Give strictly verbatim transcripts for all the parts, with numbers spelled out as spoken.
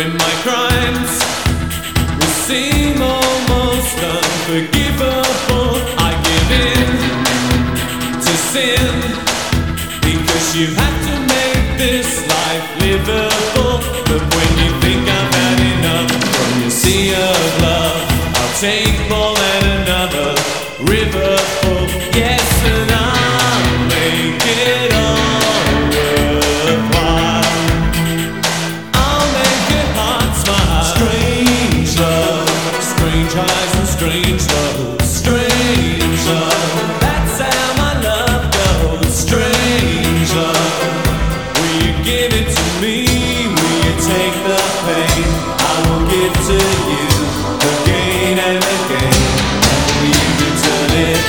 When my crimes will seem almost unforgivable, I give in to sin, because you have to make this life livable. But when you think I've had enough from your sea of love, I'll take more than another river full. Yes, and I'll make it all worthwhile. I'll make your heart smile. Strange love, strange eyes and strange love. Strange love, that's how my love goes. Strange love, will you give it to me? Will you take the pain I will give to you again and again? And will you return it?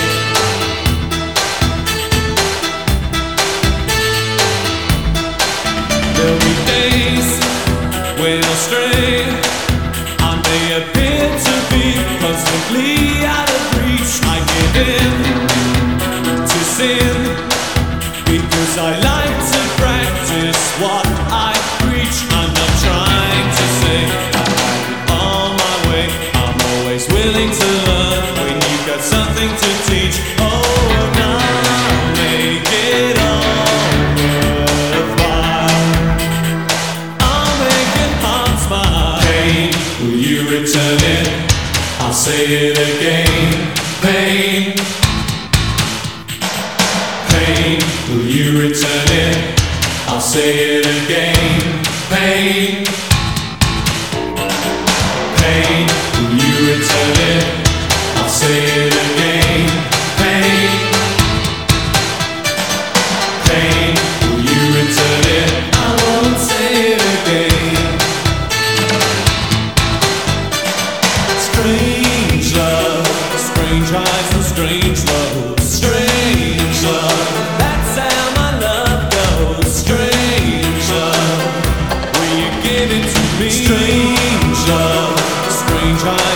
There'll be days when I stray. I may appear to be constantly out of reach. I give in to sin, because I like to practice what I preach. I'm not trying to say I have it all my way. I'm always willing to learn when you've got something to teach. Oh, and I'll make it all worthwhile. I'll make your heart smile. Pain, will you return it? I'll say it again. Pain, pain, will you return it? I'll say it again. Pain, pain, will you return it? I'll say it again. Pain, pain, will you return it? I won't say it again. Strange love, strange eyes and strange love. Strange love, that's how my love goes. Strange love, will you give it to me? Strange love, strange eyes.